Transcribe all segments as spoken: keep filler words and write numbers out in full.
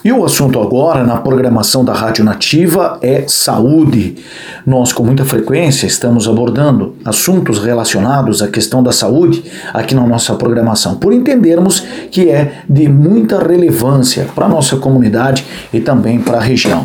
E o assunto agora na programação da Rádio Nativa é saúde. Nós, com muita frequência, estamos abordando assuntos relacionados à questão da saúde aqui na nossa programação, por entendermos que é de muita relevância para a nossa comunidade e também para a região.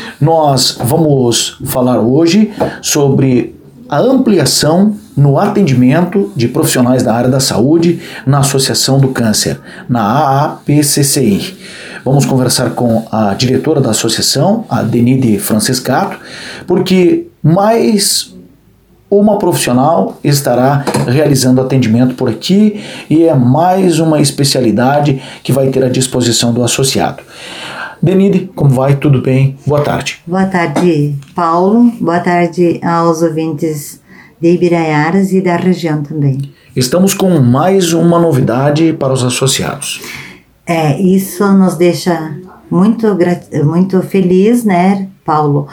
Nós vamos falar hoje sobre a ampliação no atendimento de profissionais da área da saúde na Associação do Câncer, na A A P C C I. Vamos conversar com a diretora da associação, a Denide Francescato, porque mais uma profissional estará realizando atendimento por aqui e é mais uma especialidade que vai ter à disposição do associado. Denide, como vai? Tudo bem? Boa tarde. Boa tarde, Paulo. Boa tarde aos ouvintes de Ibiraiaras e da região também. Estamos com mais uma novidade para os associados. É, isso nos deixa muito, muito feliz, né, Paulo,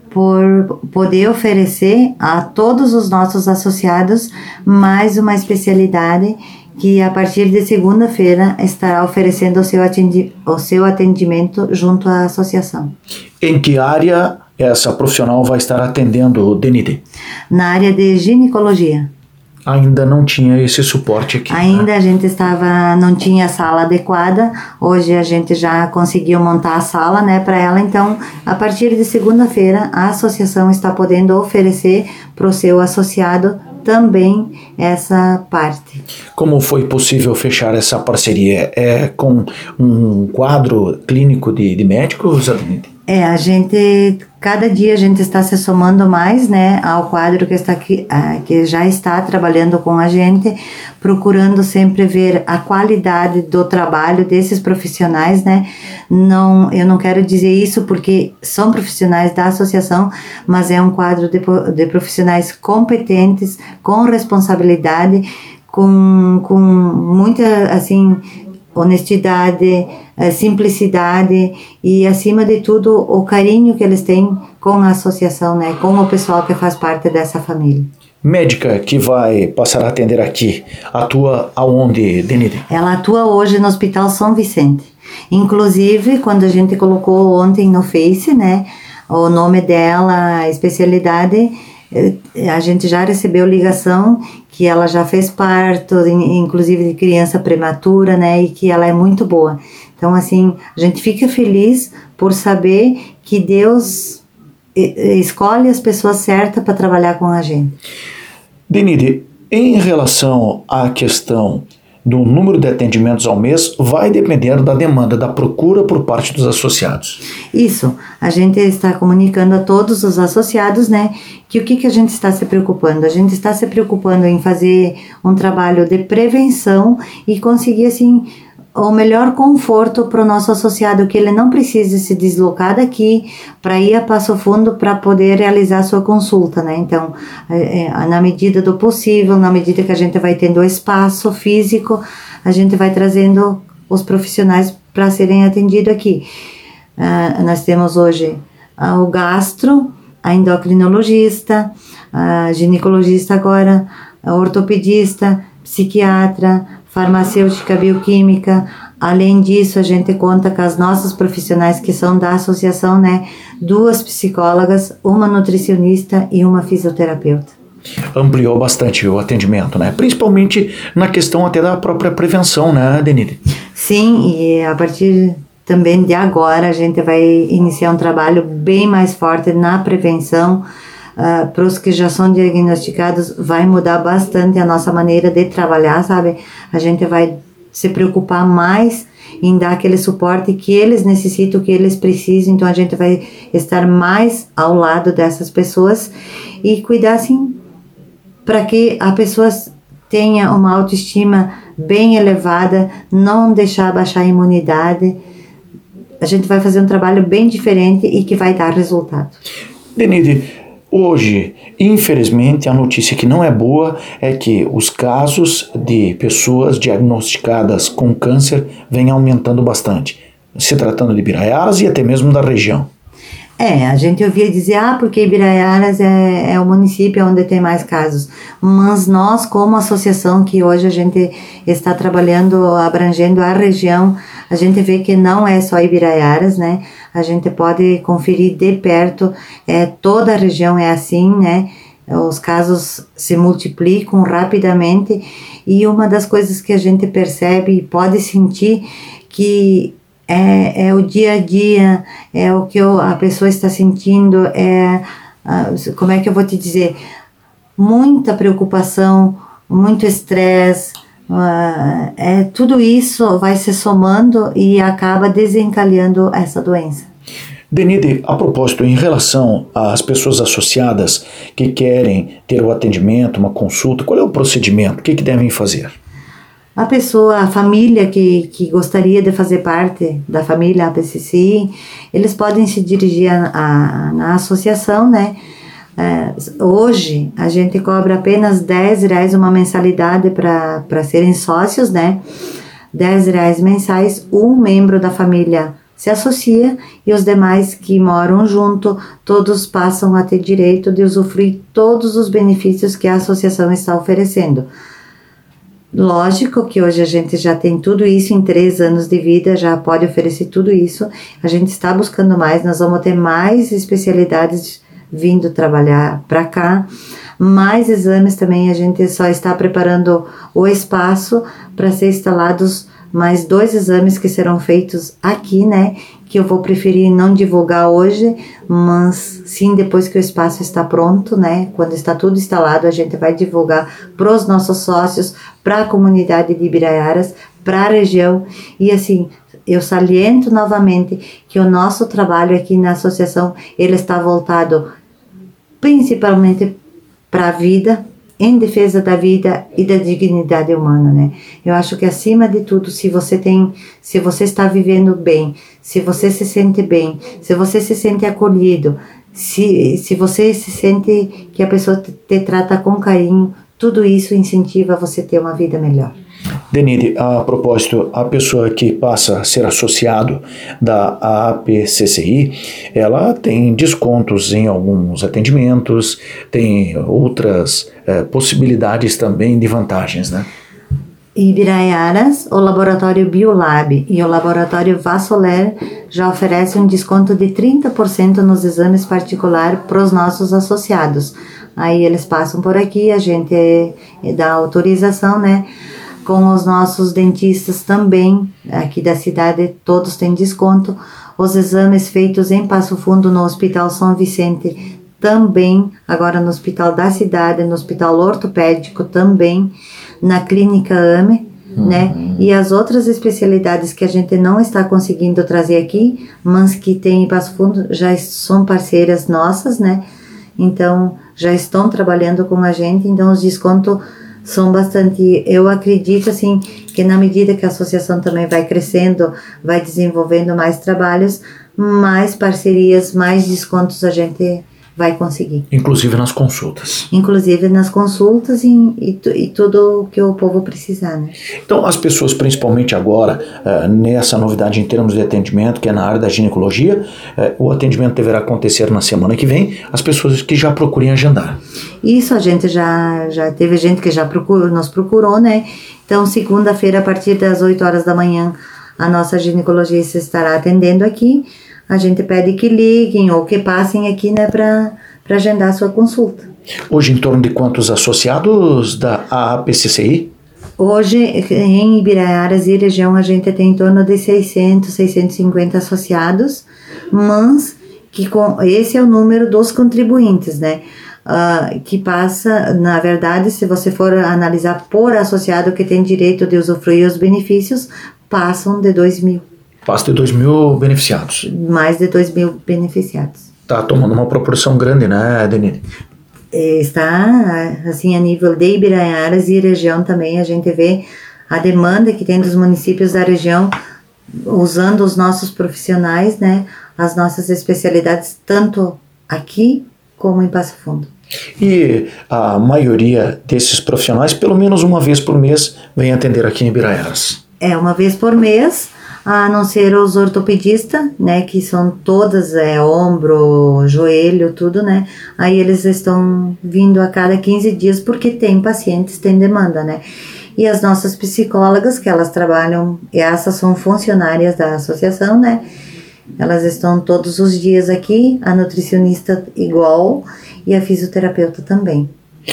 por poder oferecer a todos os nossos associados mais uma especialidade que a partir de segunda-feira estará oferecendo o seu, atendi- o seu atendimento junto à associação. Em que área essa profissional vai estar atendendo, Denide? Na área de ginecologia. Ainda não tinha esse suporte aqui. Ainda né? a gente estava, não tinha a sala adequada. Hoje a gente já conseguiu montar a sala, né, para ela. Então, a partir de segunda-feira, a associação está podendo oferecer para o seu associado também essa parte. Como foi possível fechar essa parceria? É com um quadro clínico de, de médicos, Denide? É, a gente, cada dia a gente está se somando mais, né, ao quadro que está aqui, que já está trabalhando com a gente, procurando sempre ver a qualidade do trabalho desses profissionais, né. Não, eu não quero dizer isso porque são profissionais da associação, mas é um quadro de, de profissionais competentes, com responsabilidade, com, com muita, assim, honestidade, simplicidade e, acima de tudo, o carinho que eles têm com a associação, né, com o pessoal que faz parte dessa família. Médica que vai passar a atender aqui, atua aonde, Denide? Ela atua hoje no Hospital São Vicente. Inclusive, quando a gente colocou ontem no Face, né, o nome dela, a especialidade, a gente já recebeu ligação que ela já fez parto, inclusive de criança prematura, né, e que ela é muito boa. Então, assim, a gente fica feliz por saber que Deus escolhe as pessoas certas para trabalhar com a gente. Denide, em relação à questão do número de atendimentos ao mês, vai depender da demanda, da procura por parte dos associados. Isso, a gente está comunicando a todos os associados, né, que o que, que a gente está se preocupando? A gente está se preocupando em fazer um trabalho de prevenção e conseguir, assim, o melhor conforto para o nosso associado, que ele não precise se deslocar daqui para ir a Passo Fundo para poder realizar a sua consulta, né? Então, é, é, na medida do possível, na medida que a gente vai tendo o espaço físico, a gente vai trazendo os profissionais para serem atendidos aqui. Uh, nós temos hoje uh, o gastro, a endocrinologista, a ginecologista agora, a ortopedista, psiquiatra, farmacêutica bioquímica. Além disso, a gente conta com as nossas profissionais que são da associação, né? Duas psicólogas, uma nutricionista e uma fisioterapeuta. Ampliou bastante o atendimento, né? Principalmente na questão até da própria prevenção, né, Denide? Sim, e a partir também de agora a gente vai iniciar um trabalho bem mais forte na prevenção. Uh, para os que já são diagnosticados, vai mudar bastante a nossa maneira de trabalhar, sabe? A gente vai se preocupar mais em dar aquele suporte que eles necessitam, que eles precisam. Então a gente vai estar mais ao lado dessas pessoas e cuidar, assim, para que a pessoa tenha uma autoestima bem elevada, não deixar baixar a imunidade. A gente vai fazer um trabalho bem diferente e que vai dar resultado. Denide, hoje, infelizmente, a notícia que não é boa é que os casos de pessoas diagnosticadas com câncer vêm aumentando bastante, se tratando de Ibiraiaras e até mesmo da região. É, a gente ouvia dizer, ah, porque Ibiraiaras é, é o município onde tem mais casos. Mas nós, como associação, que hoje a gente está trabalhando, abrangendo a região, a gente vê que não é só Ibiraiaras, né? A gente pode conferir de perto, é, toda a região é assim, né? Os casos se multiplicam rapidamente e uma das coisas que a gente percebe e pode sentir que é, é o dia a dia, é o que eu, a pessoa está sentindo, é, como é que eu vou te dizer, muita preocupação, muito estresse, uh, é, tudo isso vai se somando e acaba desencadeando essa doença. Denide, a propósito, em relação às pessoas associadas que querem ter o atendimento, uma consulta, qual é o procedimento? O que, que devem fazer? A pessoa, a família que, que gostaria de fazer parte da família A P C C I, eles podem se dirigir a, a, na associação, né? É, hoje a gente cobra apenas dez reais uma mensalidade para serem sócios, né? dez reais mensais, um membro da família se associa e os demais que moram junto, todos passam a ter direito de usufruir todos os benefícios que a associação está oferecendo. Lógico que hoje a gente já tem tudo isso em três anos de vida, já pode oferecer tudo isso. A gente está buscando mais, nós vamos ter mais especialidades vindo trabalhar para cá. Mais exames também, a gente só está preparando o espaço para ser instalados mais dois exames que serão feitos aqui, né, que eu vou preferir não divulgar hoje, mas sim depois que o espaço está pronto, né, quando está tudo instalado, a gente vai divulgar para os nossos sócios, para a comunidade de Ibiraiaras, para a região, e assim, eu saliento novamente que o nosso trabalho aqui na associação, ele está voltado principalmente para a vida, em defesa da vida e da dignidade humana, né? Eu acho que acima de tudo, se você tem, se você está vivendo bem, se você se sente bem, se você se sente acolhido, se, se você se sente que a pessoa te, te trata com carinho, tudo isso incentiva você a ter uma vida melhor. Denide, a propósito, a pessoa que passa a ser associado da A P C C I, ela tem descontos em alguns atendimentos, tem outras eh, possibilidades também de vantagens, né? Ibiraiaras, o laboratório Biolab e o laboratório Vassoler já oferecem um desconto de trinta por cento nos exames particulares para os nossos associados. Aí eles passam por aqui, a gente dá autorização, né? Com os nossos dentistas também, aqui da cidade, todos têm desconto. Os exames feitos em Passo Fundo no Hospital São Vicente também, agora no Hospital da Cidade, no Hospital Ortopédico também, na Clínica A M E, uhum. né? E as outras especialidades que a gente não está conseguindo trazer aqui, mas que tem em Passo Fundo, já são parceiras nossas, né? Então, já estão trabalhando com a gente, então os descontos são bastante, eu acredito assim, que na medida que a associação também vai crescendo, vai desenvolvendo mais trabalhos, mais parcerias, mais descontos a gente vai conseguir. Inclusive nas consultas. Inclusive nas consultas e, e, e tudo o que o povo precisar, né? Então, as pessoas, principalmente agora, uh, nessa novidade em termos de atendimento, que é na área da ginecologia, uh, o atendimento deverá acontecer na semana que vem, as pessoas que já procurem agendar. Isso, a gente já, já teve gente que já procurou, nos procurou, né? Então, segunda-feira, a partir das oito horas da manhã, a nossa ginecologista estará atendendo aqui. A gente pede que liguem ou que passem aqui, né, para para agendar a sua consulta. Hoje, em torno de quantos associados da A P C C I? Hoje, em Ibiraiaras e região, a gente tem em torno de seiscentos, seiscentos e cinquenta associados, mas que com, esse é o número dos contribuintes, né? Uh, que passa, na verdade, se você for analisar por associado que tem direito de usufruir os benefícios, passam de dois mil. Passa de dois mil beneficiados. Mais de dois mil beneficiados. Está tomando uma proporção grande, né, Denise? Está, assim, a nível de Ibiraiaras e região também, a gente vê a demanda que tem dos municípios da região, usando os nossos profissionais, né, as nossas especialidades, tanto aqui como em Passo Fundo. E a maioria desses profissionais, pelo menos uma vez por mês, vem atender aqui em Ibiraiaras? É, uma vez por mês, a não ser os ortopedistas, né, que são todas, é, ombro, joelho, tudo, né, aí eles estão vindo a cada quinze dias porque tem pacientes, tem demanda, né, e as nossas psicólogas, que elas trabalham, e essas são funcionárias da associação, né? Elas estão todos os dias aqui, a nutricionista igual e a fisioterapeuta também.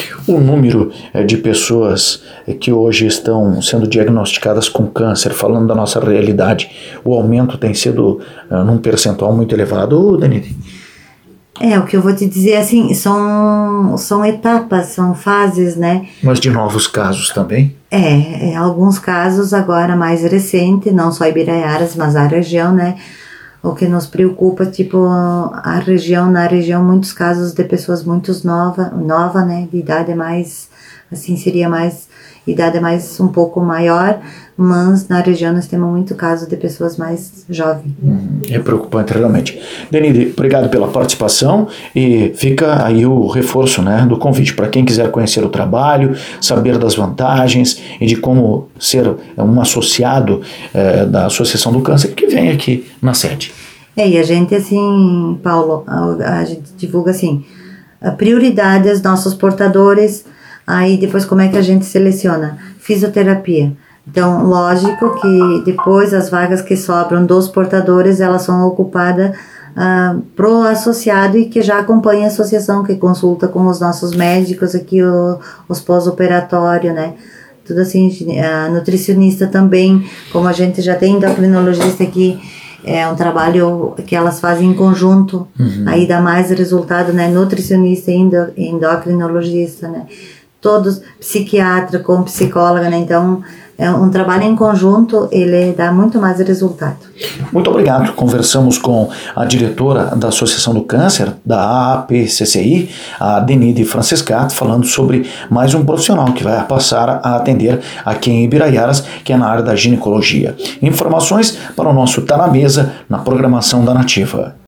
O número é, de pessoas é, que hoje estão sendo diagnosticadas com câncer, falando da nossa realidade, o aumento tem sido é, num percentual muito elevado, Denise? É, o que eu vou te dizer, assim, são, são etapas, são fases, né? Mas de novos casos também? É, é, alguns casos agora mais recente, não só Ibiraiaras, mas a região, né? O que nos preocupa, tipo, a região, na região, muitos casos de pessoas muito nova, nova, né, de idade mais, assim, seria mais, idade mais um pouco maior, mas na região nós temos muito caso de pessoas mais jovens. Hum, é preocupante, realmente. Denise, obrigado pela participação e fica aí o reforço, né, do convite para quem quiser conhecer o trabalho, saber das vantagens e de como ser um associado é, da Associação do Câncer, que vem aqui na sede. É, e a gente, assim, Paulo, a, a gente divulga, assim, a prioridade aos nossos portadores, aí depois como é que a gente seleciona? Fisioterapia. Então, lógico que depois as vagas que sobram dos portadores, elas são ocupadas uh, pro associado e que já acompanha a associação, que consulta com os nossos médicos aqui, o, os pós-operatório, né? Tudo assim, a nutricionista também, como a gente já tem endocrinologista aqui, é um trabalho que elas fazem em conjunto, uhum. Aí dá mais resultado, né? Nutricionista e endo, endocrinologista, né? Todos, psiquiatra com psicóloga, né? Então, é um trabalho em conjunto, ele dá muito mais resultado. Muito obrigado. Conversamos com a diretora da Associação do Câncer, da A A P C C I, a Denise Francescato, falando sobre mais um profissional que vai passar a atender aqui em Ibiraiaras, que é na área da ginecologia. Informações para o nosso Tá na Mesa, na programação da Nativa.